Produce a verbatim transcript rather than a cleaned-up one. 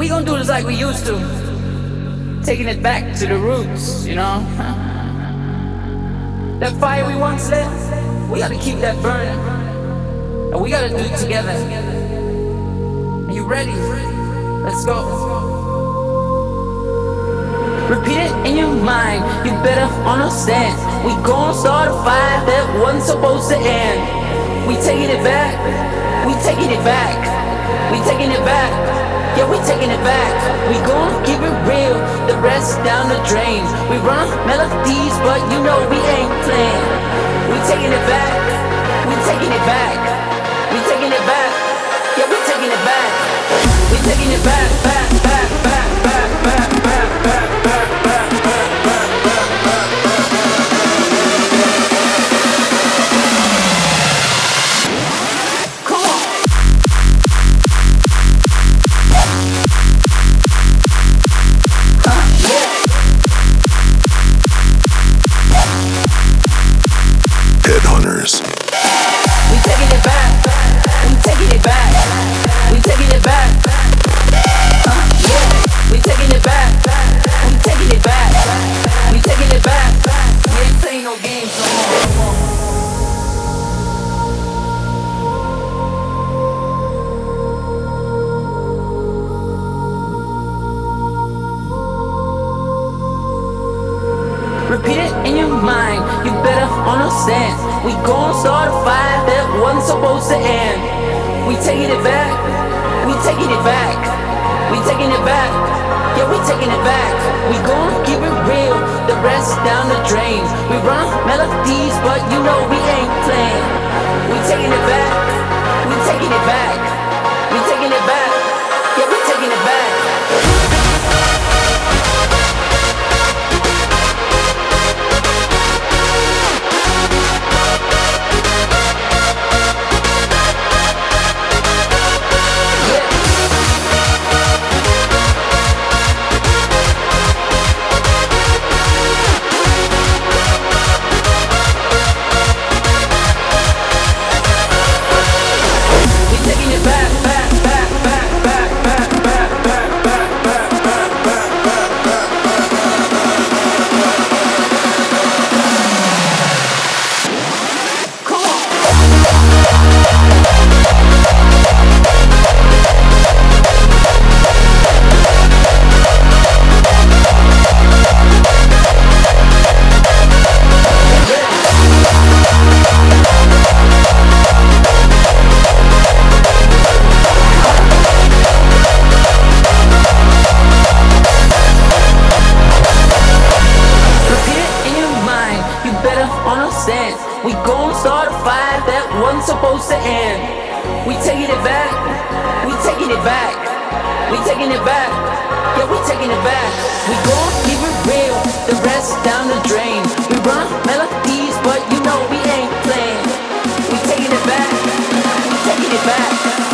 we gonna do this like we used to. Taking it back to the roots, you know? That fire we once lit, we gotta keep that burning. And we gotta do it together. Are you ready? Let's go. Repeat it in your mind, you better understand. We gon' start a fire that wasn't supposed to end. We taking it back, we taking it back, we taking it back, yeah, we taking it back. We gon' keep it real, the rest down the drain. We run melodies, but you know we ain't playing. We taking it back, we taking it back, we taking it back, yeah, we taking it back. We taking it back, back, back, back, back, back, back, back, back, back, back, back, back, back, come on. Huh? Yeah. Headhunters. We taking it back. We taking it back. We taking it back. Huh? Yeah. We taking it back. We taking it back. We taking it back. We ain't playing no games no more. Repeat it in your mind, you better understand. We gon' start a fire that wasn't supposed to end. We taking it back, we taking it back, we taking it back, yeah, we taking it back. We gon' keep it real, the rest down the drain. We run melodies, but you know we ain't playing. We taking it back, we taking it back, we taking it back, yeah, we taking it back. We gon' start a fire that wasn't supposed to end. We taking it back, we taking it back, we taking it back, yeah, we taking it back. We gon' keep it real, the rest down the drain. We run melodies, but you know we ain't playing. We taking it back, we taking it back.